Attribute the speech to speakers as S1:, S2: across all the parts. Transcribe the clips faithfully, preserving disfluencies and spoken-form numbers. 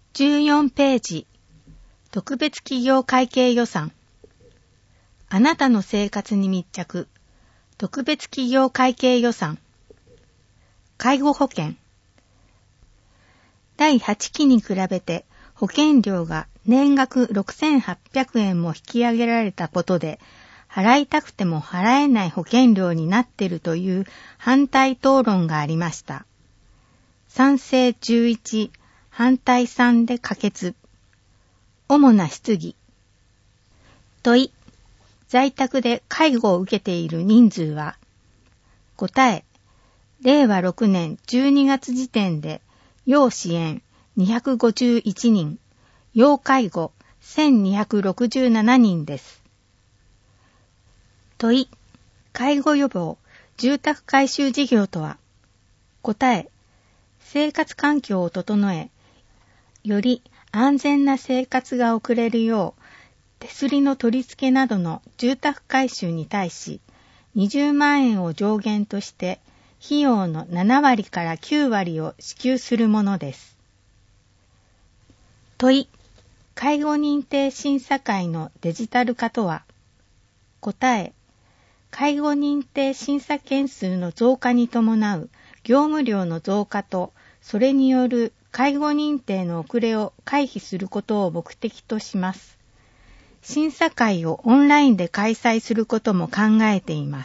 S1: じゅうよんページ、特別企業会計予算。あなたの生活に密着、特別企業会計予算。介護保険。だいはちきに比べて保険料が年額ろくせんはっぴゃくえんも引き上げられたことで、払いたくても払えない保険料になっているという反対討論がありました。賛成じゅういち、反対さんで可決。主な質疑。問い。在宅で介護を受けている人数は？答え。れいわろくねんじゅうにがつ時点で、要支援にひゃくごじゅういちにん、要介護せんにひゃくろくじゅうななにんです。問い。介護予防、住宅改修事業とは？答え。生活環境を整え、より安全な生活が送れるよう、手すりの取り付けなどの住宅改修に対し、にじゅうまんえんを上限として、費用のななわりからきゅうわりを支給するものです。問い。介護認定審査会のデジタル化とは？答え。介護認定審査件数の増加に伴う業務量の増加と、それによる介護認定の遅れを回避することを目的とします。審査会をオンラインで開催することも考えています。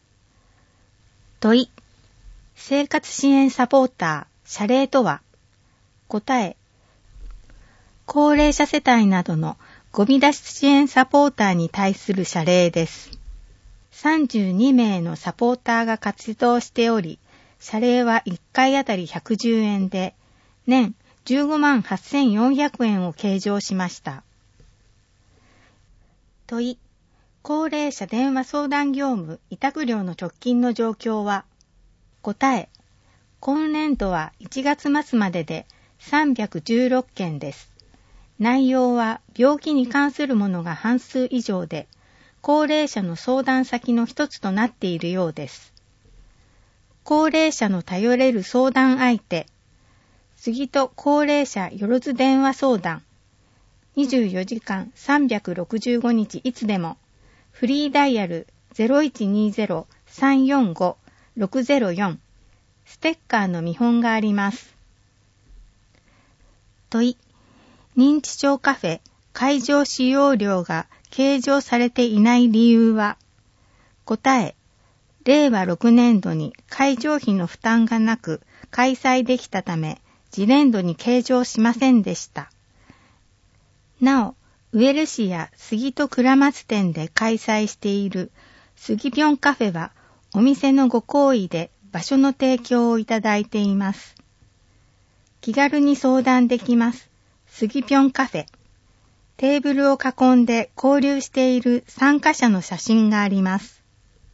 S1: 問い。生活支援サポーター、謝礼とは？答え。高齢者世帯などのゴミ出し支援サポーターに対する謝礼です。さんじゅうにめいのサポーターが活動しており、謝礼はいっかいあたりひゃくじゅうえんで、年じゅうごまんはっせんよんひゃくえんを計上しました。問い。高齢者電話相談業務委託料の直近の状況は？答え。今年度はいちがつまつまででさんびゃくじゅうろっけんです。内容は病気に関するものが半数以上で、高齢者の相談先の一つとなっているようです。高齢者の頼れる相談相手、杉戸高齢者よろず電話相談、にじゅうよじかんさんびゃくろくじゅうごにちいつでも、フリーダイヤル ゼロいちにゼロ さんよんご ろくゼロよん、ステッカーの見本があります。問い。認知症カフェ会場使用料が計上されていない理由は？答え。れいわろくねんどに会場費の負担がなく開催できたため、次年度に計上しませんでした。なお、ウエル市や杉戸倉松店で開催している杉ぴょんカフェは、お店のご厚意で場所の提供をいただいています。気軽に相談できます。杉ぴょんカフェ。テーブルを囲んで交流している参加者の写真があります。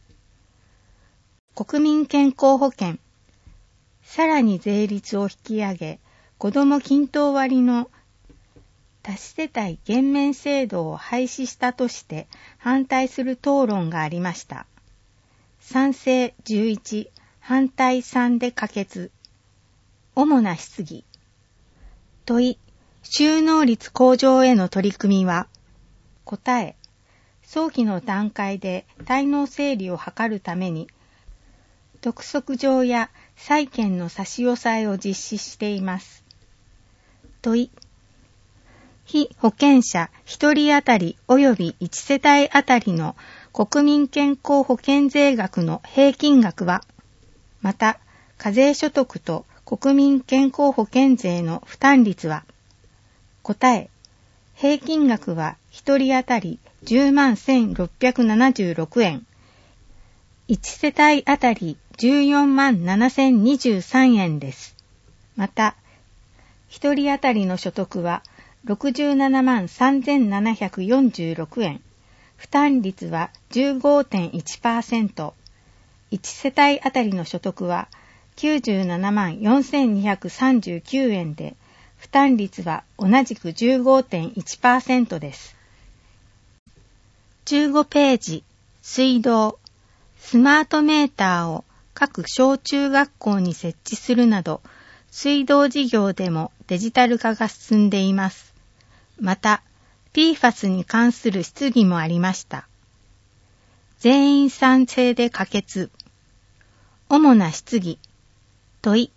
S1: 国民健康保険。さらに税率を引き上げ、子ども均等割の多子世帯減免制度を廃止したとして反対する討論がありました。賛成じゅういち、反対さんで可決。主な質疑。問い。収納率向上への取り組みは？答え。早期の段階で滞納整理を図るために、督促状や債券の差し押さえを実施しています。問い。被保険者ひとり当たり及びいちせたい当たりの国民健康保険税額の平均額は？また、課税所得と国民健康保険税の負担率は？答え。平均額はひとり当たりじゅうまんせんろっぴゃくななじゅうろくえん、いちせたい当たりじゅうよんまんななせんにじゅうさんえんです。また、ひとり当たりの所得はろくじゅうななまんさんぜんななひゃくよんじゅうろくえん、負担率は じゅうごてんいちパーセント、いちせたい当たりの所得はきゅうじゅうななまんよんせんにひゃくさんじゅうきゅうえんで、負担率は同じく じゅうごてんいちパーセント です。じゅうごページ、水道。スマートメーターを各小中学校に設置するなど、 水道事業でもデジタル化が進んでいます。また、ピーファス に関する質疑もありました。全員賛成で可決。主な質疑。問い。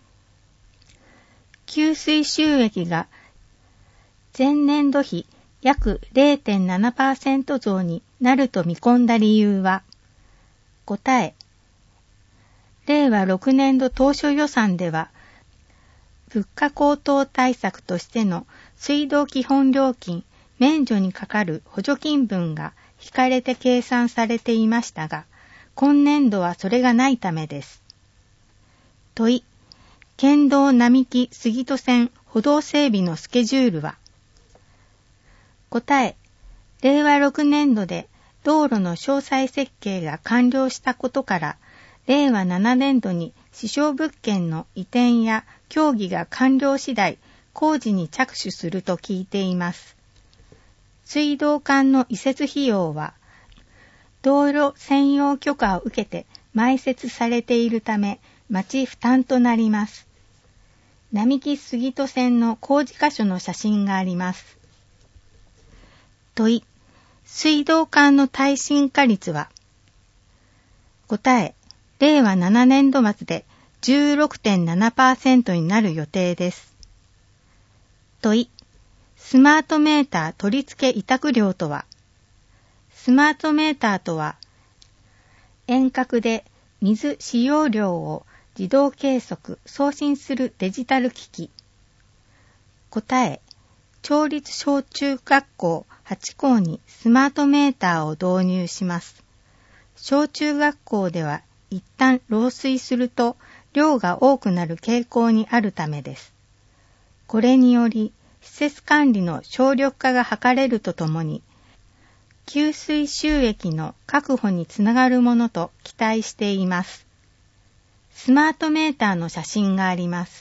S1: 給水収益が前年度比約 れいてんななパーセント 増になると見込んだ理由は。答え。れいわろくねんど当初予算では、物価高騰対策としての水道基本料金免除にかかる補助金分が引かれて計算されていましたが、今年度はそれがないためです。問い。県道並木杉戸線歩道整備のスケジュールは。答え。れいわろくねんどで道路の詳細設計が完了したことから、れいわななねんどに支障物件の移転や協議が完了次第、工事に着手すると聞いています。水道管の移設費用は、道路専用許可を受けて埋設されているため、町負担となります。並木杉戸線の工事箇所の写真があります。問い。水道管の耐震化率は。答え。れいわななねんど末で じゅうろくてんななパーセント になる予定です。問い。スマートメーター取り付け委託料とは。スマートメーターとは、遠隔で水使用量を自動計測・送信するデジタル機器。答え。町立小中学校はちこうにスマートメーターを導入します。小中学校では一旦漏水すると量が多くなる傾向にあるためです。これにより施設管理の省力化が図れるとともに、給水収益の確保につながるものと期待しています。スマートメーターの写真があります。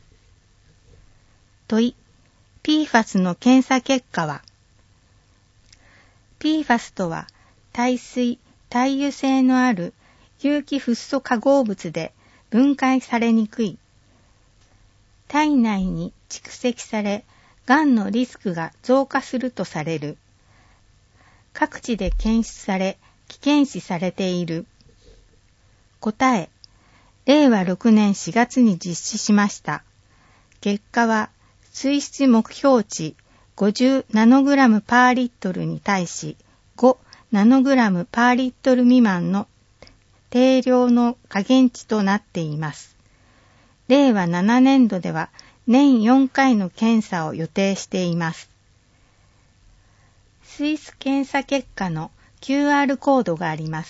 S1: 問い。ピーファス の検査結果は。ピーファス とは、耐水・耐油性のある有機フッ素化合物で分解されにくい。体内に蓄積され、がんのリスクが増加するとされる。各地で検出され、危険視されている。答え。れいわろくねんしがつに実施しました。結果は、水質目標値ごじゅうナノグラムパーリットルに対しごナノグラムパーリットル未満の定量の下限値となっています。れいわななねんどでは年よんかいの検査を予定しています。水質検査結果の キューアール コードがあります。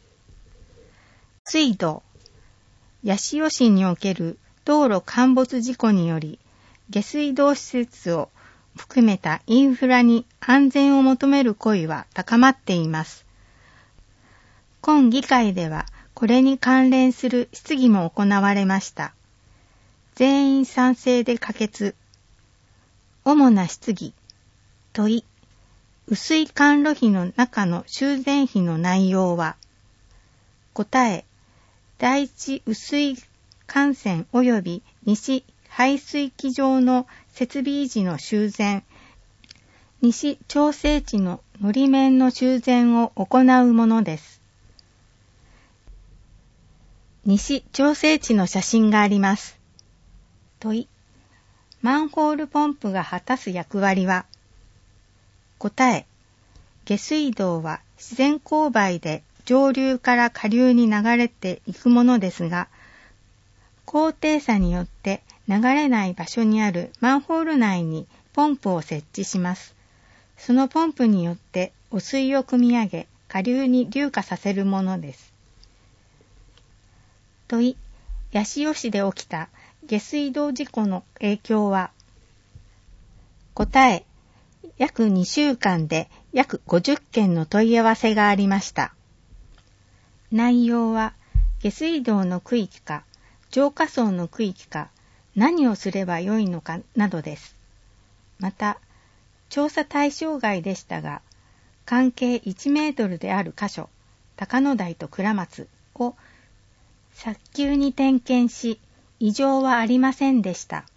S1: 水道。八潮市における道路陥没事故により、下水道施設を含めたインフラに安全を求める声は高まっています。今議会ではこれに関連する質疑も行われました。全員賛成で可決。主な質疑。問い。雨水管路費の中の修繕費の内容は。答え。第一雨水管線及び西排水機場の設備維持の修繕、西調整池ののり面の修繕を行うものです。西調整池の写真があります。問い。マンホールポンプが果たす役割は。答え。下水道は自然勾配で上流から下流に流れていくものですが、高低差によって流れない場所にあるマンホール内にポンプを設置します。そのポンプによって汚水を汲み上げ、下流に流下させるものです。問い。八潮市で起きた下水道事故の影響は。答え。約にしゅうかんで約ごじゅっけんの問い合わせがありました。内容は、下水道の区域か、浄化槽の区域か、何をすればよいのかなどです。また、調査対象外でしたが、半径いちメートルである箇所、高野台と倉松を早急に点検し、 異常はありませんでした。